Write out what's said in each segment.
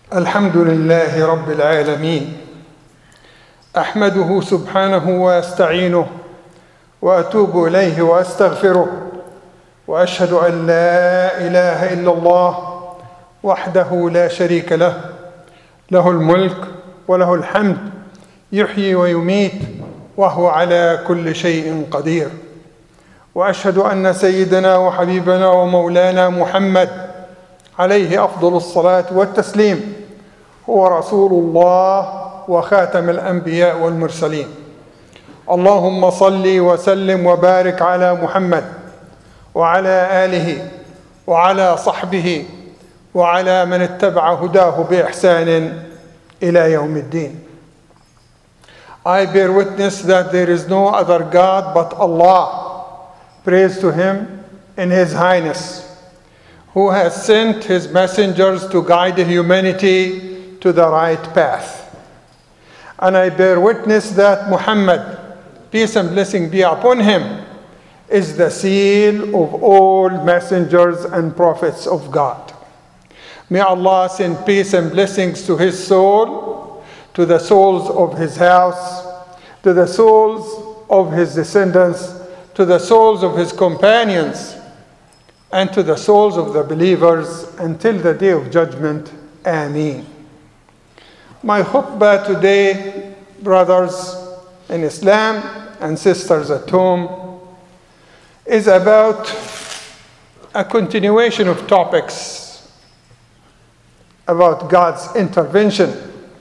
الحمد لله رب العالمين أحمده سبحانه وأستعينه وأتوب إليه وأستغفره وأشهد أن لا إله إلا الله وحده لا شريك له له الملك وله الحمد يحيي ويميت وهو على كل شيء قدير وأشهد أن سيدنا وحبيبنا ومولانا محمد عليه أفضل الصلاة والتسليم هو رسول الله وخاتم الأنبياء والمرسلين. اللهم صل وسلم وبارك على محمد وعلى آله وعلى صحبه وعلى من اتبع هداه بإحسان إلى يوم الدين. I bear witness that there is no other God but Allah. Praise to Him in His Highness, who has sent His messengers to guide humanity to the right path. And I bear witness that Muhammad, peace and blessing be upon him, is the seal of all messengers and prophets of God. May Allah send peace and blessings to his soul, to the souls of his house, to the souls of his descendants, to the souls of his companions, and to the souls of the believers until the day of judgment. Ameen. My khutbah today, brothers in Islam and sisters at home, is about a continuation of topics about God's intervention.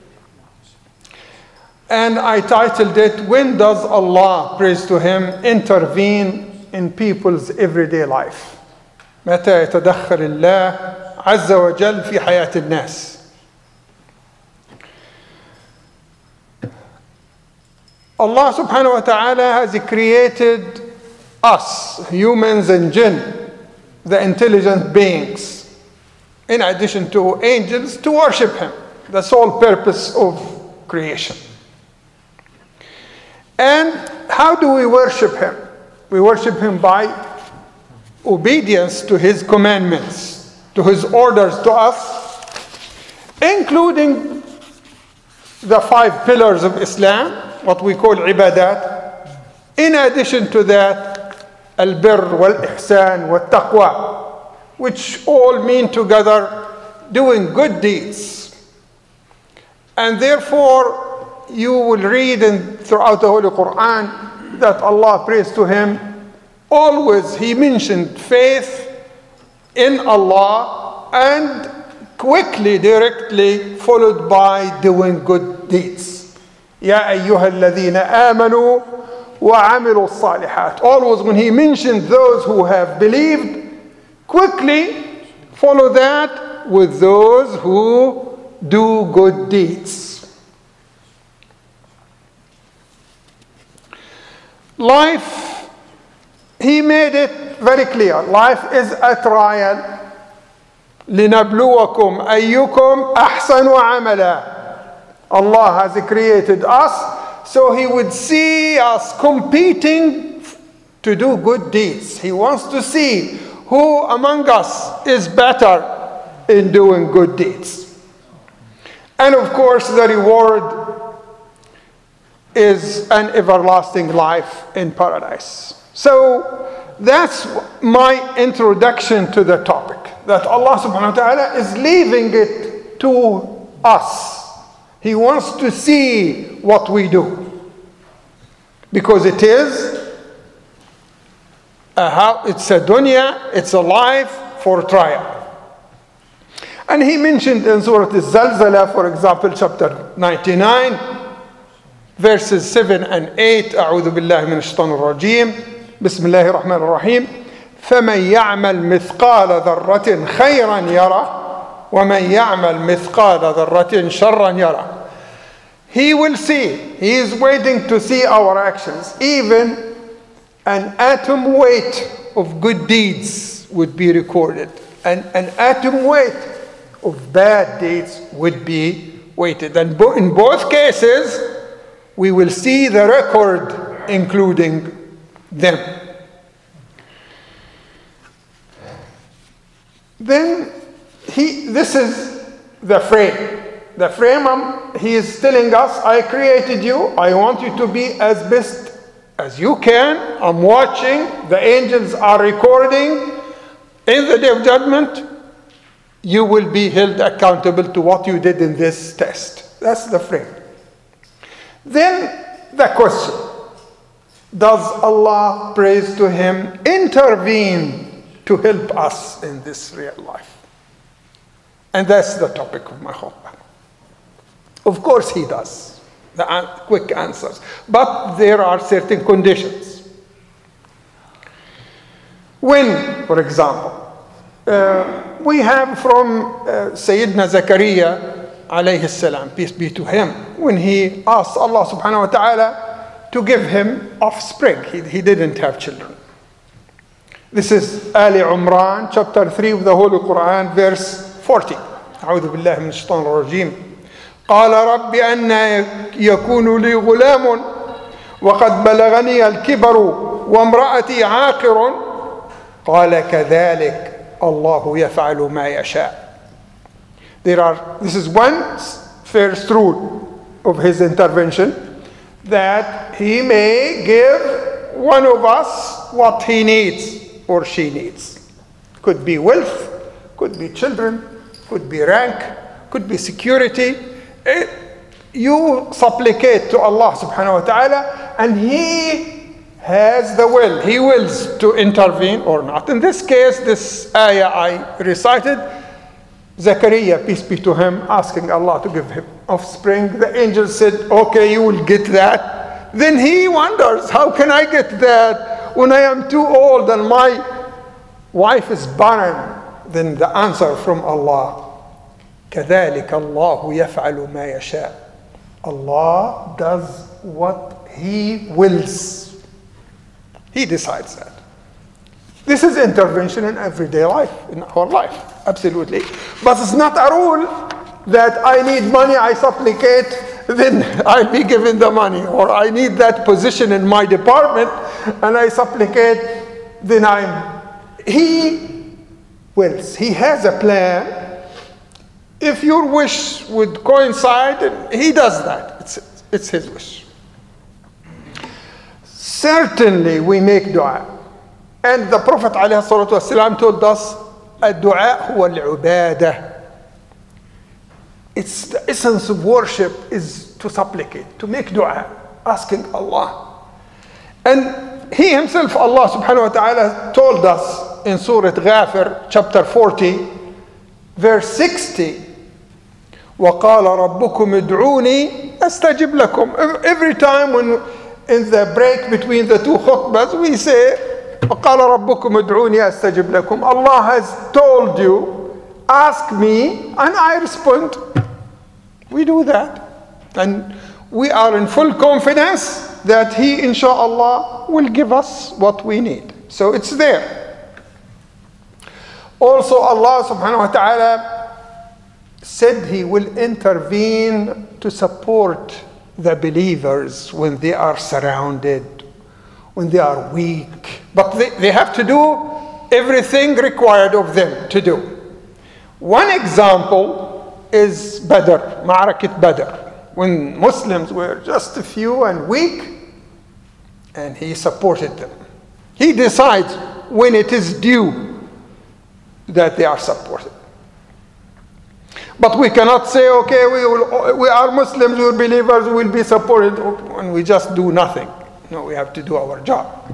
And I titled it, When Does Allah, praise to Him, intervene in people's everyday life? متى يتدخل الله عز وجل في حياة الناس؟ Allah subhanahu wa ta'ala has created us, humans and jinn, the intelligent beings, in addition to angels, to worship Him, the sole purpose of creation. And how do we worship Him? We worship Him by obedience to His commandments, to His orders to us, including the 5 pillars of Islam, what we call ibadat. In addition to that, al-birr wal-ihsan wal-taqwa, which all mean together doing good deeds. And therefore, you will read throughout the Holy Quran that Allah, praise to Him, always He mentioned faith in Allah and quickly, directly followed by doing good deeds. يا أيها الذين آمنوا وعملوا الصالحات. Always when He mentioned those who have believed, quickly follow that with those who do good deeds. Life, He made it very clear. Life is a trial. لنبلوكم أيكم أحسن عملا. Allah has created us so He would see us competing to do good deeds. He wants to see who among us is better in doing good deeds. And of course, the reward is an everlasting life in paradise. So that's my introduction to the topic, that Allah subhanahu wa ta'ala is leaving it to us. He wants to see what we do, because it is it's a dunya, it's a life for trial. And He mentioned in Surah Al-Zalzala, for example, chapter 99, verses 7 and 8, أعوذ بالله من الشيطان الرجيم بسم الله الرحمن الرحيم فمن يعمل مثقال ذرة خيرا يره وَمَنْ يَعْمَلْ مِثْقَالَ ذَرَّةٍ شَرًّا يَرَهُ. He will see. He is waiting to see our actions. Even an atom weight of good deeds would be recorded, and an atom weight of bad deeds would be weighted. And in both cases, we will see the record, including them. Then this is the frame. The frame, he is telling us, I created you. I want you to be as best as you can. I'm watching. The angels are recording. In the day of judgment, you will be held accountable to what you did in this test. That's the frame. Then the question, does Allah, praise to him, intervene to help us in this real life? And that's the topic of my khutbah. Of course he does. The quick answers. But there are certain conditions. When, for example, we have from Sayyidina Zakaria alayhi salam, peace be to him, when he asked Allah subhanahu wa ta'ala to give him offspring. He didn't have children. This is Ali Imran, chapter 3 of the Holy Quran, verse 40. أعوذ بالله من الشيطان الرجيم. قال رب أن يكون لي غلام وقد بلغني الكبر وامرأتي عاقر قال كذلك الله يفعل ما يشاء. This is one first rule of his intervention, that he may give one of us what he needs or she needs. Could be wealth, could be children, could be rank, could be security. You supplicate to Allah subhanahu wa ta'ala, and he has the will. He wills to intervene or not. In this case, this ayah I recited, Zakaria, peace be to him, asking Allah to give him offspring. The angel said, okay, you will get that. Then he wonders, how can I get that when I am too old and my wife is barren? Then the answer from Allah, كذلك الله يفعل ما يشاء. Allah does what he wills. He decides that. This is intervention in everyday life, in our life, absolutely. But it's not a rule that I need money, I supplicate, then I'll be given the money. Or I need that position in my department, and I supplicate, then He wills. He has a plan. If your wish would coincide, he does that. It's his wish. Certainly we make dua. And the Prophet ﷺ told us, الدعاء هو العبادة. It's the essence of worship is to supplicate, to make dua, asking Allah. And he himself, Allah subhanahu wa ta'ala, told us in Surah Ghafir, chapter 40, verse 60, وَقَالَ رَبُّكُمْ ادْعُونِي أَسْتَجِبْ لَكُمْ. Every time when in the break between the two khutbahs, we say, وَقَالَ رَبُّكُمْ ادْعُونِي أَسْتَجِبْ لَكُمْ. Allah has told you, ask me, and I respond. We do that. And we are in full confidence that He, inshaAllah, will give us what we need. So it's there. Also, Allah subhanahu wa ta'ala said He will intervene to support the believers when they are surrounded, when they are weak. But they have to do everything required of them to do. One example is Badr, Ma'arakat Badr, when Muslims were just a few and weak, and He supported them. He decides when it is due that they are supported. But we cannot say, okay, we are Muslims, we are believers, we will be supported, and we just do nothing. No, we have to do our job.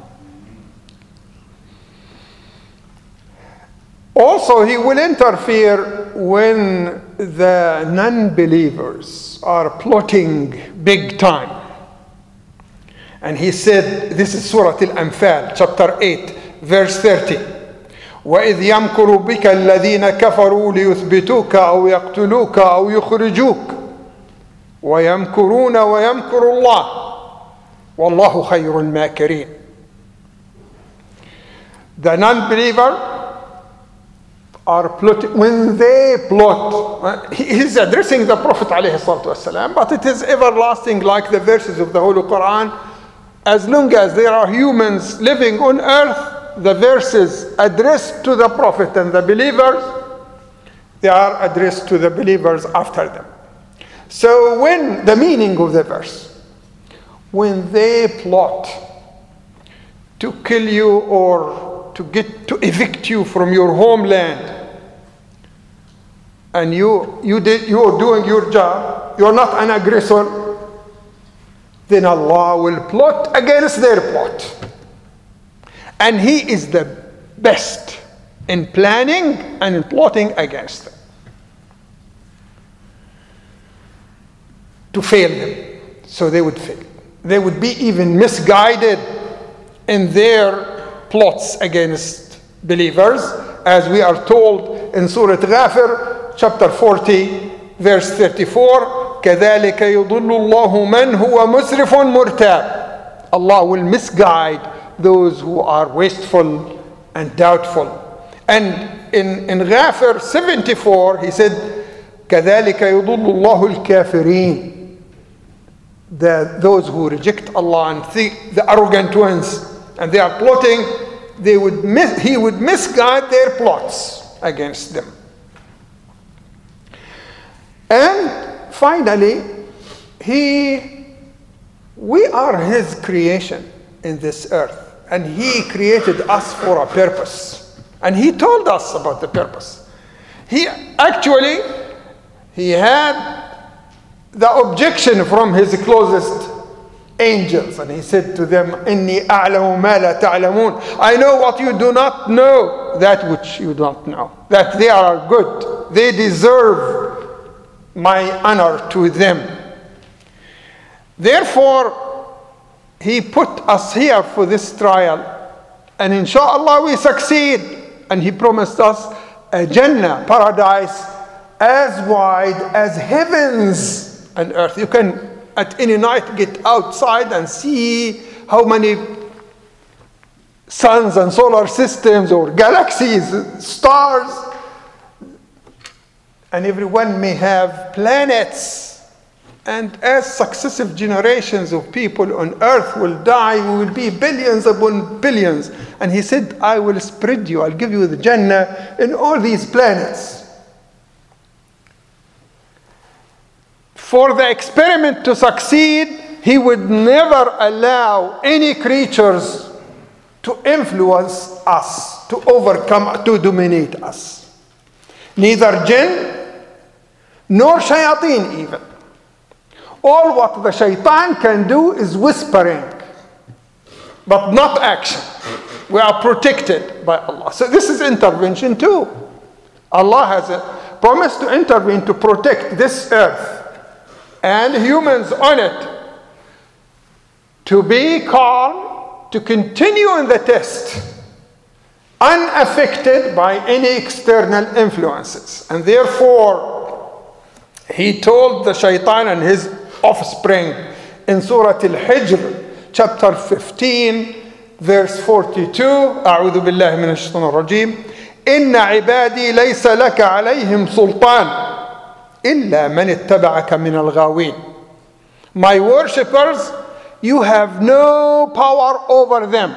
Also, He will interfere when the non-believers are plotting big time. And He said, this is Surah Al-Anfal, chapter 8, verse 30. وَإِذْ يَمْكُرُ بِكَ الَّذِينَ كَفَرُوا لِيُثْبِتُوكَ أَوْ يَقْتُلُوكَ أَوْ يُخْرِجُوكَ وَيَمْكُرُونَ وَيَمْكُرُ اللَّهُ وَاللَّهُ خَيْرُ الْمَاكِرِينَ. The non-believer are plotting. When they plot, he's addressing the Prophet ﷺ, but it is everlasting, like the verses of the Holy Quran. As long as there are humans living on earth, the verses addressed to the Prophet and the believers, They are addressed to the believers after them. So when the meaning of the verse, when they plot to kill you or to evict you from your homeland, and you are doing your job, you are not an aggressor, then Allah will plot against their plot. And He is the best in planning and in plotting against them, to fail them. So they would fail. They would be even misguided in their plots against believers, as we are told in Surah Ghafir, chapter 40, verse 34, كَذَلِكَ يُضُلُّ اللَّهُ مَنْ هُوَ مُسْرِفٌ مُرْتَابٌ. Allah will misguide those who are wasteful and doubtful. And in Ghafir 74, He said, كَذَلِكَ يُضُلُّ اللَّهُ الْكَافِرِينَ. Those who reject Allah and the arrogant ones, and they are plotting, He would misguide their plots against them. And finally, we are His creation in this earth, and He created us for a purpose, and He told us about the purpose. He had the objection from His closest angels, and He said to them, إِنِّي أَعْلَمُ مَا لَا تَعْلَمُونَ. I know what you do not know, that which you don't know, that they are good, they deserve my honor to them. Therefore, He put us here for this trial, and inshallah we succeed. And He promised us a Jannah, paradise, as wide as heavens and earth. You can at any night get outside and see how many suns and solar systems or galaxies, stars, and everyone may have planets. And as successive generations of people on earth will die, we will be billions upon billions. And He said, I will spread you, I'll give you the Jannah in all these planets. For the experiment to succeed, He would never allow any creatures to influence us, to overcome, to dominate us. Neither jinn nor shayateen even. All what the shaitan can do is whispering, but not action. We are protected by Allah. So this is intervention too. Allah has a promise to intervene to protect this earth and humans on it, to be calm, to continue in the test, unaffected by any external influences. And therefore, He told the shaitan and his offspring in Surah Al-Hijr, chapter 15, verse 42, أعوذ بالله من الشيطان الرجيم, إن عبادي ليس لك عليهم سلطان إلا من اتبعك من الغاوين. My worshippers, you have no power over them,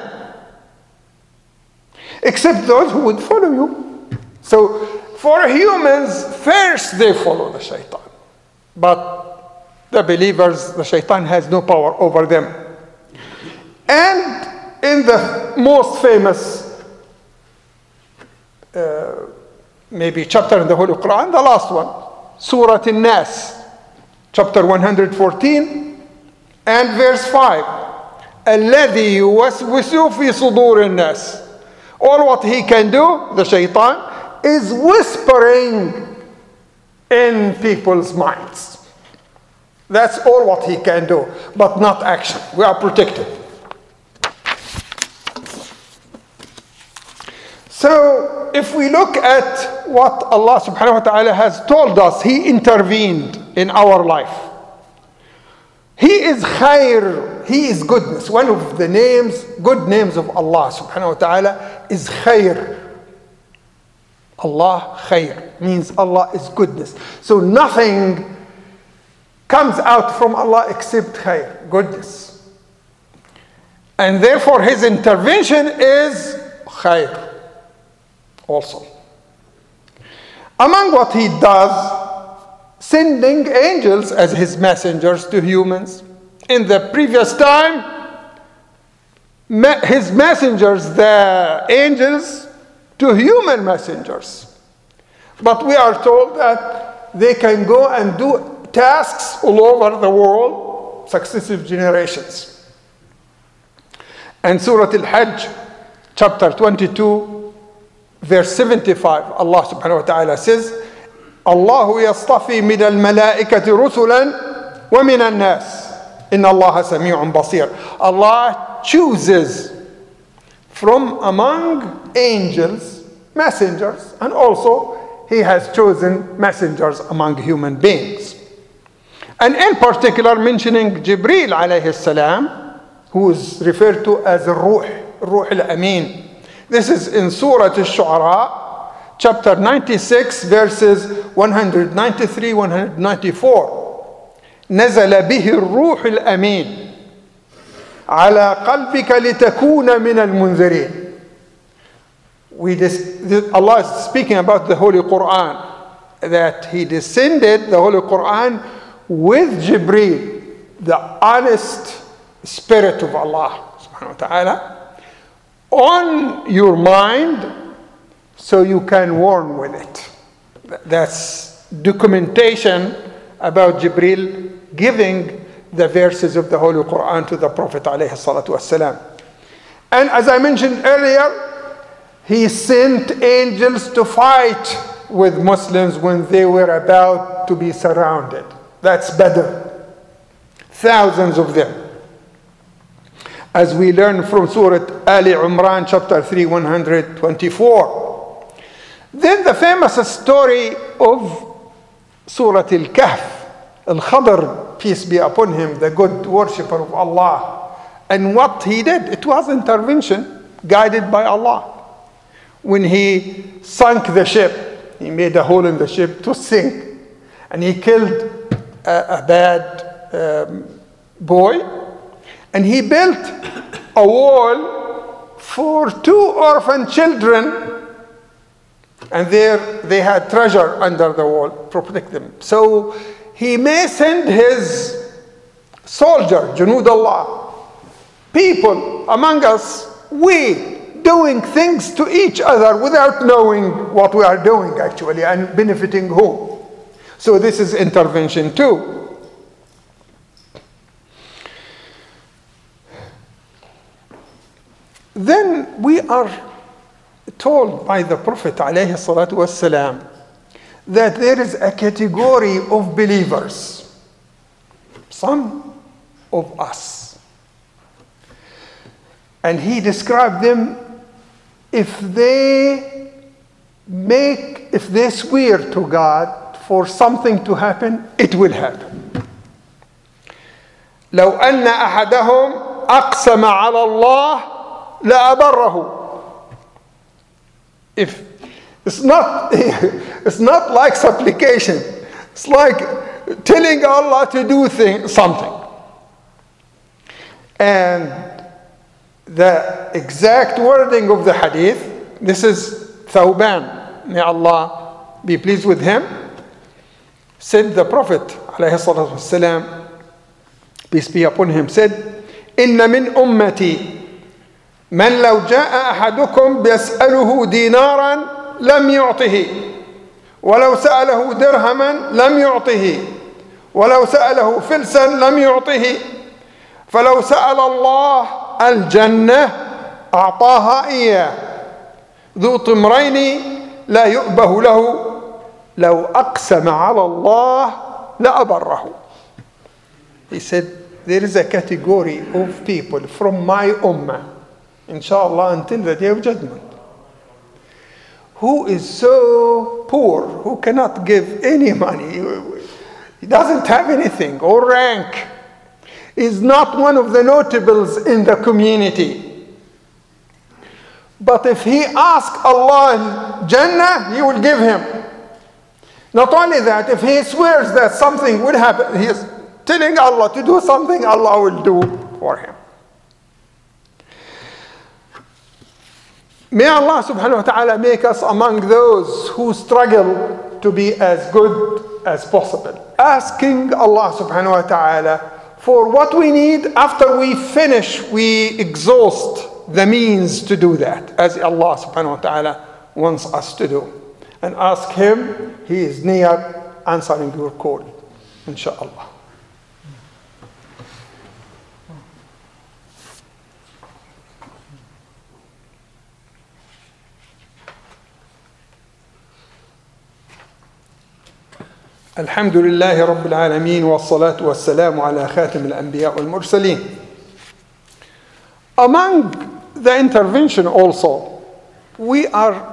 except those who would follow you. So for humans, first they follow the shaitan. But the believers, the shaitan has no power over them. And in the most famous maybe chapter in the Holy Quran, the last one, Surah An-Nas, chapter 114 and verse 5, الذي يوسوس في صدور الناس. All what he can do, the shaitan, is whispering in people's minds. That's all what he can do, but not action. We are protected. So if we look at what Allah subhanahu wa ta'ala has told us, He intervened in our life. He is khair, He is goodness. One of the good names of Allah subhanahu wa ta'ala is khair. Allah khair means Allah is goodness. So nothing comes out from Allah except khair, goodness. And therefore His intervention is khair also. Among what he does, sending angels as his messengers to humans. In the previous time, his messengers, the angels, to human messengers. But we are told that they can go and do tasks all over the world, successive generations. And Surah Al-Hajj, chapter 22, verse 75, Allah subhanahu wa ta'ala says, Allahu yastafi min al-malaikati rusulan wa min al-nas. Inna Allah sami'un basir. Allah chooses from among angels messengers, and also he has chosen messengers among human beings. And in particular mentioning Jibreel alayhi salam, who is referred to as Ruh al-Amin. This is in Surah Al-Shu'ara, chapter 96, verses 193, 194. نزل به الروح الأمين على قلبك لتكون من المنذرين. Allah is speaking about the Holy Quran, that he descended the Holy Quran with Jibreel, the honest spirit of Allah subhanahu wa ta'ala, on your mind so you can warn with it. That's documentation about Jibreel giving the verses of the Holy Quran to the Prophet alayhi salatu wasalam. And as I mentioned earlier, he sent angels to fight with Muslims when they were about to be surrounded. That's Badr. Thousands of them. As we learn from Surah Ali Imran, chapter 3, 124. Then the famous story of Surah Al-Kahf. Al-Khadr, peace be upon him, the good worshipper of Allah. And what he did, it was intervention guided by Allah. When he sunk the ship, he made a hole in the ship to sink. And he killed a bad boy. And he built a wall for 2 orphan children. And there they had treasure under the wall to protect them. So he may send his soldier, Junud Allah, people among us, we doing things to each other without knowing what we are doing actually and benefiting whom. So this is intervention too. Then we are told by the Prophet alayhi salatu wasalam that there is a category of believers, some of us. And he described them, if they swear to God for something to happen, it will happen. لو أن أحدهم أقسم على الله لأبره. If it's not like supplication, it's like telling Allah to do something. And the exact wording of the hadith, this is Thawban, may Allah be pleased with him, said the Prophet alayhi salatu wasalam, peace be upon him, said, إن من أمتي من لو جاء أحدكم بيسأله دينارا لم يعطه ولو سأله درهما لم يعطه ولو سأله فلسا لم يعطه فلو سأل الله الجنة أعطاها إياه ذو طمرين لا يؤبه له لو أقسم على الله لأبره. He said, there is a category of people from my ummah, inshallah, until the day of judgment, who is so poor, who cannot give any money, he doesn't have anything or rank, is not one of the notables in the community. But if he asks Allah Jannah, he will give him. Not only that, if he swears that something would happen, he is telling Allah to do something, Allah will do for him. May Allah subhanahu wa ta'ala make us among those who struggle to be as good as possible. Asking Allah subhanahu wa ta'ala for what we need. After we finish, we exhaust the means to do that, as Allah subhanahu wa ta'ala wants us to do. And ask Him, He is near answering your call, inshaAllah. الحمد لله رب العالمين والصلاة والسلام على خاتم الأنبياء والمرسلين. Among the intervention also, we are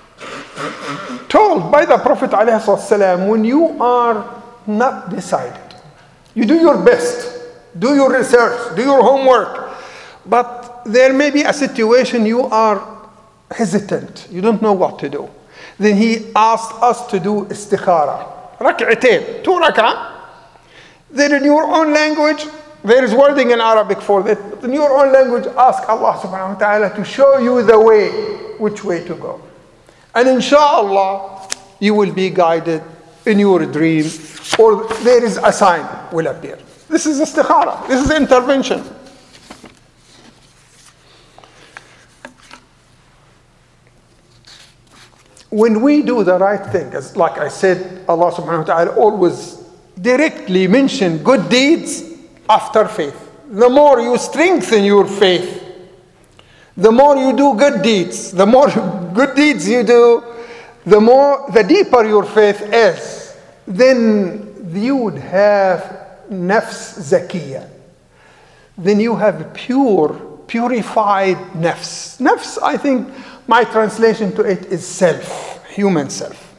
told by the Prophet ﷺ, when you are not decided, you do your best, do your research, do your homework, but there may be a situation you are hesitant, you don't know what to do. Then he asked us to do istikhara. ركعتين, 2 rak'ah. Then in your own language, there is wording in Arabic for that. In your own language, ask Allah subhanahu wa ta'ala to show you the way, which way to go. And inshallah, you will be guided in your dream, or there is a sign will appear. This is istikhara. This is intervention. When we do the right thing, as like I said, Allah subhanahu wa ta'ala always directly mention good deeds after faith. The more you strengthen your faith, the more you do good deeds, the more good deeds you do, the deeper your faith is. Then you would have nafs zakiyah. Then you have purified nafs. Nafs, I think, my translation to it is self, human self.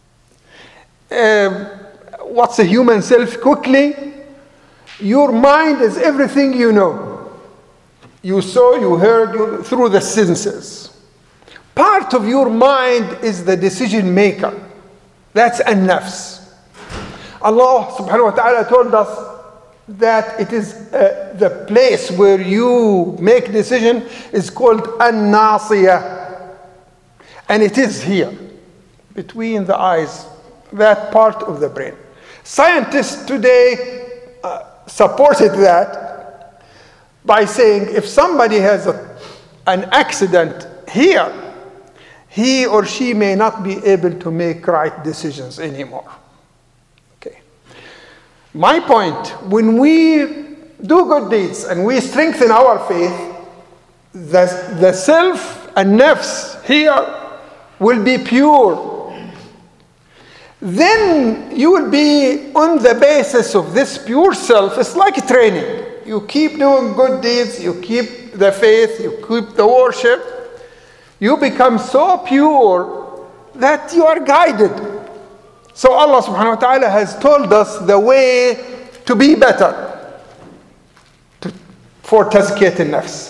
What's a human self? Quickly, your mind is everything you know. You saw, you heard through the senses. Part of your mind is the decision maker. That's an-nafs. Allah subhanahu wa ta'ala told us that it is the place where you make decision is called an-nasiyah. And it is here, between the eyes, that part of the brain. Scientists today supported that by saying if somebody has an accident here, he or she may not be able to make right decisions anymore. Okay. My point, when we do good deeds and we strengthen our faith, the self and nafs here will be pure. Then you will be on the basis of this pure self. It's like training. You keep doing good deeds, you keep the faith, you keep the worship. You become so pure that you are guided. So Allah subhanahu wa ta'ala has told us the way to be better for tazkiyat al-nafs.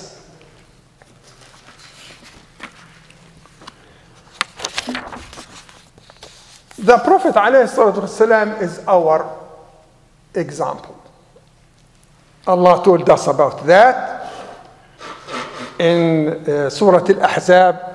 The Prophet ﷺ is our example. Allah told us about that in Surah Al-Ahzab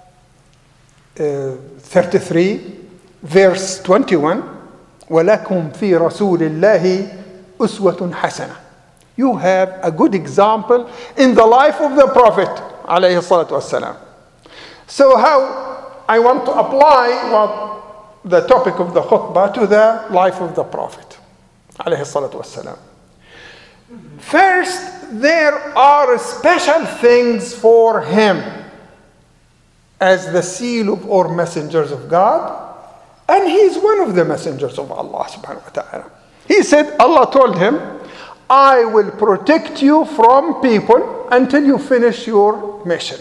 33, verse 21. وَلَكُمْ فِي رَسُولِ اللَّهِ أُسْوَةٌ حَسَنَةٌ. You have a good example in the life of the Prophet ﷺ. So how I want to apply what the topic of the khutbah to the life of the Prophet ﷺ. First, there are special things for him as the seal of all messengers of God, and he's one of the messengers of Allah subhanahu wa ta'ala. He said, Allah told him, I will protect you from people until you finish your mission.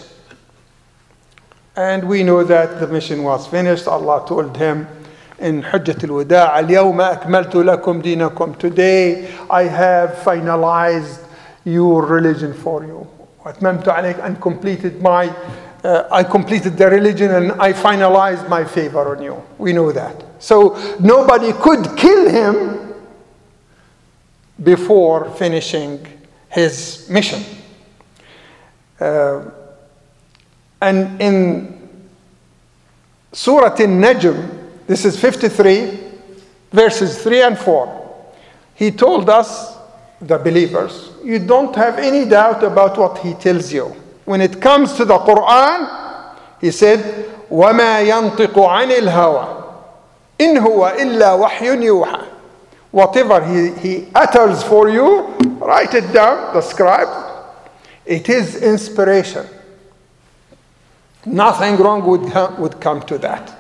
And we know that the mission was finished. Allah told him in Hujjat al-Wada', اليوم أكملت لكم دينكم. Today I have finalized your religion for you. وأتممت عليك, and I completed the religion and I finalized my favor on you. We know that. So nobody could kill him before finishing his mission. And in Surah Al-Najm this is 53, verses 3 and 4. He told us, the believers, you don't have any doubt about what he tells you. When it comes to the Quran, he said, وَمَا يَنطِقُ عَنِ الْهَوَىٰ إِنْ هُوَ إِلَّا وَحْيٌ يُوحَىٰ. Whatever he utters for you, write it down, the scribe. It is inspiration. Nothing wrong would come to that.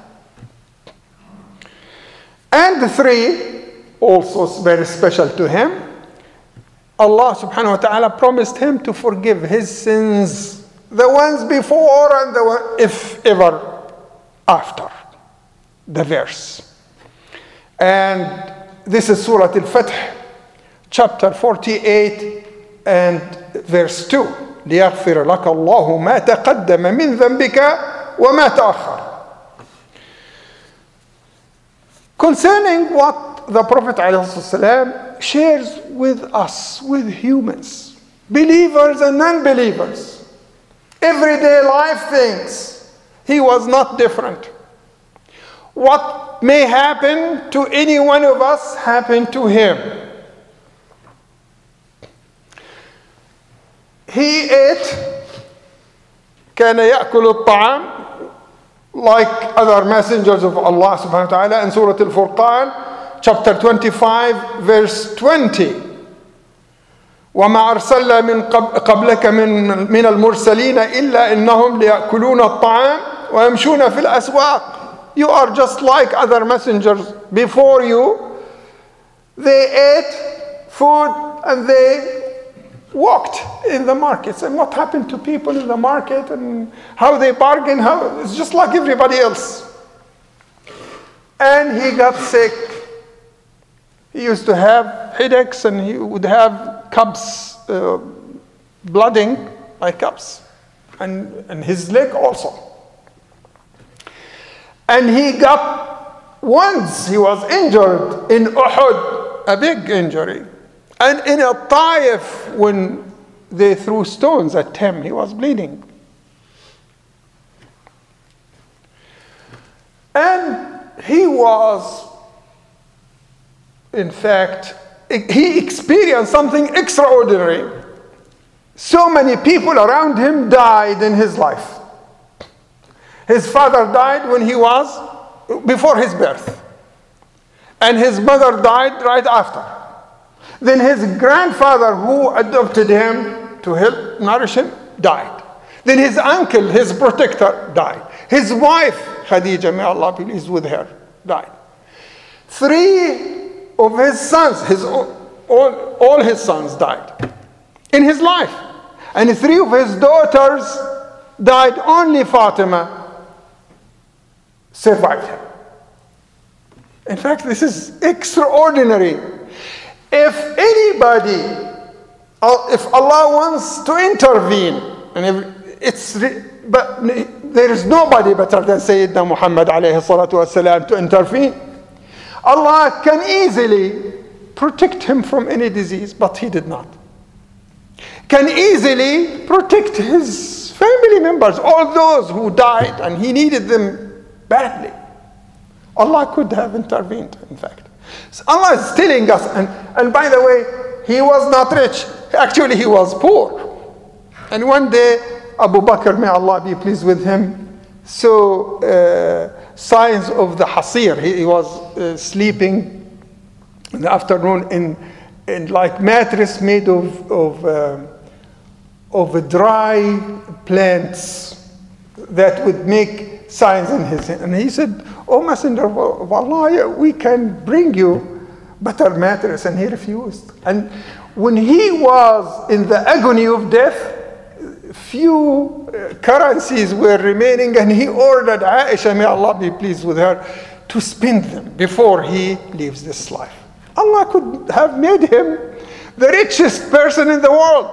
And 3, also very special to him, Allah subhanahu wa ta'ala promised him to forgive his sins, the ones before and the one, if ever, after the verse. And this is Surah Al-Fath, chapter 48 and verse 2. لِيَغْفِرَ لَكَ اللَّهُ مَا تَقَدَّمَ مِنْ ذَنْبِكَ وَمَا تَأَخَّرَ. Concerning what the Prophet ﷺ shares with us, with humans, believers and non-believers, everyday life things, he was not different. What may happen to any one of us happened to him. He ate, كان يأكل الطعام, like other messengers of Allah subhanahu wa ta'ala in Surah Al-Furqan, chapter 25, verse 20. وَمَا أَرْسَلْنَا مِنْ قَبْلَكَ مِنَ الْمُرْسَلِينَ إِلَّا إِنَّهُمْ لِيَأْكُلُونَ الطَّعَامَ وَيَمْشُونَ فِي الْأَسْوَاقِ. You are just like other messengers before you. They ate food and they walked in the markets. And what happened to people in the market and how they bargain, it's just like everybody else. And he got sick. He used to have headaches and he would have cups, blooding like cups, and his leg also. And he once he was injured in Uhud, a big injury. And in a Taif, when they threw stones at him, he was bleeding. And he was, in fact, he experienced something extraordinary. So many people around him died in his life. His father died when he was before his birth. And his mother died right after. Then his grandfather, who adopted him to help nourish him, died. Then his uncle, his protector, died. His wife, Khadija, may Allah be pleased with her, died. 3 of his sons, all his sons died in his life. And 3 of his daughters died. Only Fatima survived him. In fact, this is extraordinary. If Allah wants to intervene, but there is nobody better than Sayyidina Muhammad alayhi salatu wasalam to intervene. Allah can easily protect him from any disease, but he did not. Can easily protect his family members, all those who died and he needed them badly. Allah could have intervened, in fact. So Allah is telling us, and by the way, he was not rich. Actually, he was poor. And one day, Abu Bakr, may Allah be pleased with him, saw signs of the hasir. He was sleeping in the afternoon in like mattress made of dry plants that would make signs in his hand. And he said, "Oh, Messenger of Allah, we can bring you better mattress." And he refused. And when he was in the agony of death, few currencies were remaining, and he ordered Aisha, may Allah be pleased with her, to spend them before he leaves this life. Allah could have made him the richest person in the world.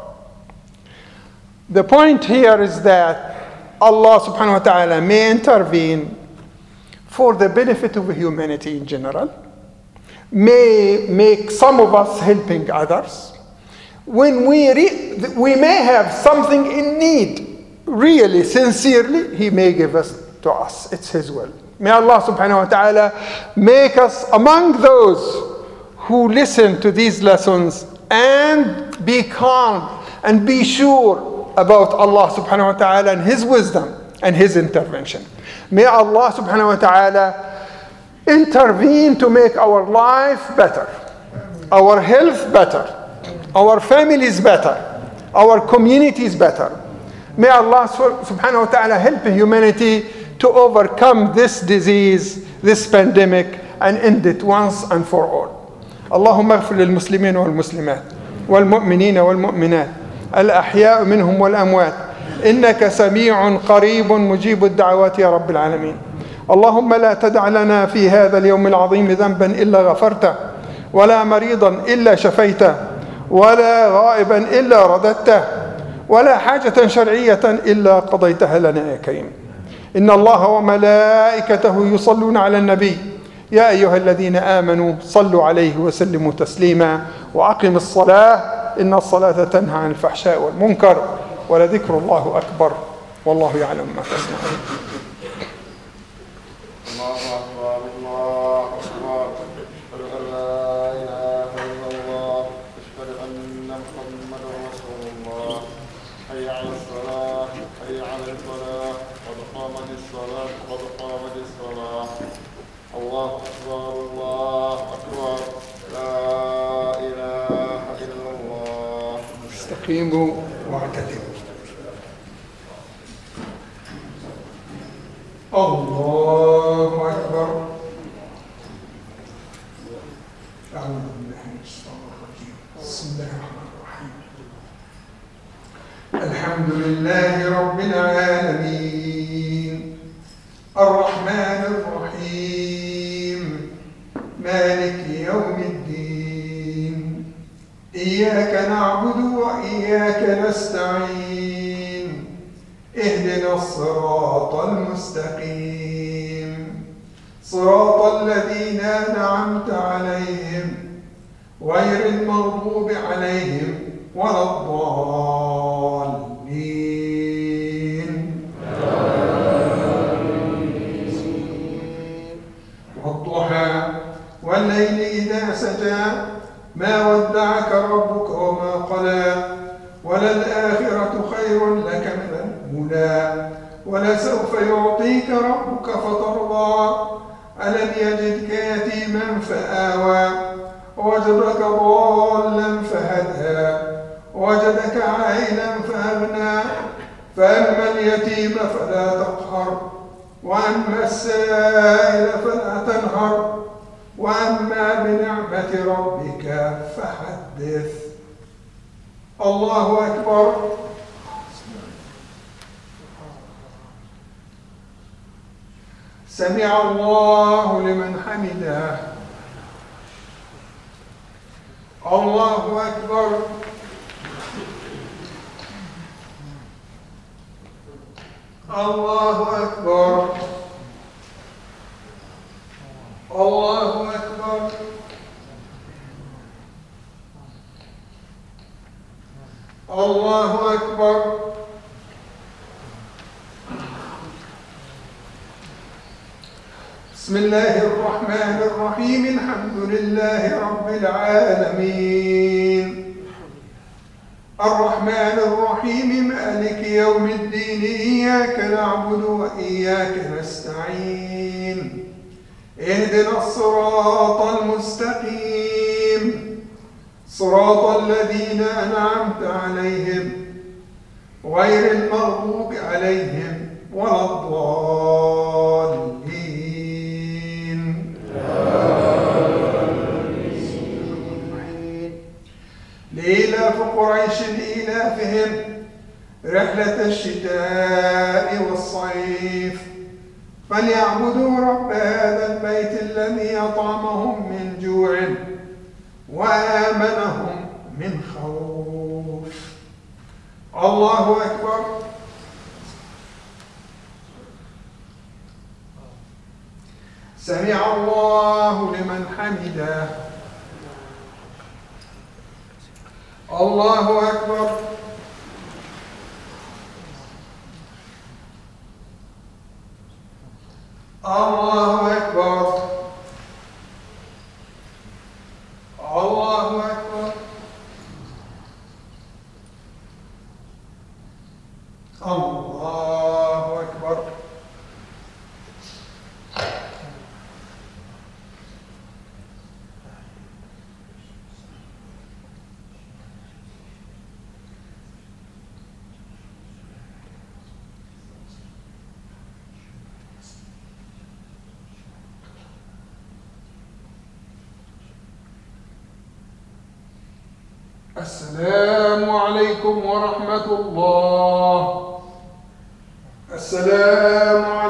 The point here is that Allah subhanahu wa ta'ala may intervene for the benefit of humanity in general, may make some of us helping others. When we may have something in need, really, sincerely, he may give us to us. It's his will. May Allah subhanahu wa ta'ala make us among those who listen to these lessons and be calm and be sure about Allah subhanahu wa ta'ala and His wisdom and His intervention. May Allah subhanahu wa ta'ala intervene to make our life better, our health better, our families better, our communities better. May Allah subhanahu wa ta'ala help humanity to overcome this disease, this pandemic, and end it once and for all. اللهم اغفر للمسلمين والمسلمات والمؤمنين والمؤمنات الأحياء منهم والأموات إنك سميع قريب مجيب الدعوات يا رب العالمين. اللهم لا تدع لنا في هذا اليوم العظيم ذنبا إلا غفرته، ولا مريضا إلا شفيته، ولا غائبا إلا رددته، ولا حاجة شرعية إلا قضيتها لنا يا كريم. إن الله وملائكته يصلون على النبي يا أيها الذين آمنوا صلوا عليه وسلموا تسليما وأقم الصلاة إن الصلاة تنهى عن الفحشاء والمنكر ولذكر الله أكبر والله يعلم ما تصنعون. الله أكبر الله أكبر أشهد أن لا إله إلا الله أشهد أن محمدا رسول الله حي على الصلاة حي على الفلاح قد قامت الصلاة قد قامت الصلاة. الله أكبر الله أكبر لا إله إلا الله. استقيموا واعتدلوا. الله أكبر. أعوذ بالله من الشيطان الرجيم. بسم الله الرحمن الرحيم. الحمد لله رب العالمين الرحمن الرحيم مالك يوم الدين إياك نعبد وإياك نستعين اهدنا الصراط المستقيم صراط الذين أنعمت عليهم غير المغضوب عليهم ولا الضالين. والضحى والليل إذا سجى ما ودعك ربك وما قلى وللآخرة خير لك من الأولى ولسوف يعطيك ربك فترضى ألم يجدك يتيما فآوى ووجدك ضالا فهدى ووجدك عائلا فأغنى فأما اليتيم فلا تقهر وأما السائل فلا تنهر وأما بنعمة ربك فحدث. الله أكبر. سمع الله لمن حمده. الله أكبر. الله أكبر. الله أكبر. الله أكبر. بسم الله الرحمن الرحيم الحمد لله رب العالمين الرحمن الرحيم مالك يوم الدين إياك نعبد وإياك نستعين اهدنا الصراط المستقيم صراط الذين أنعمت عليهم غير المغضوب عليهم ولا الضالين. لإيلاف قريش إيلافهم رحلة الشتاء والصيف فليعبدوا رب هذا البيت الذي أطعمهم من جوع وآمنهم من خوف. الله أكبر. سمع الله لمن حمده. الله أكبر. الله أكبر. الله أكبر. الله أكبر. السلام عليكم ورحمة الله. السلام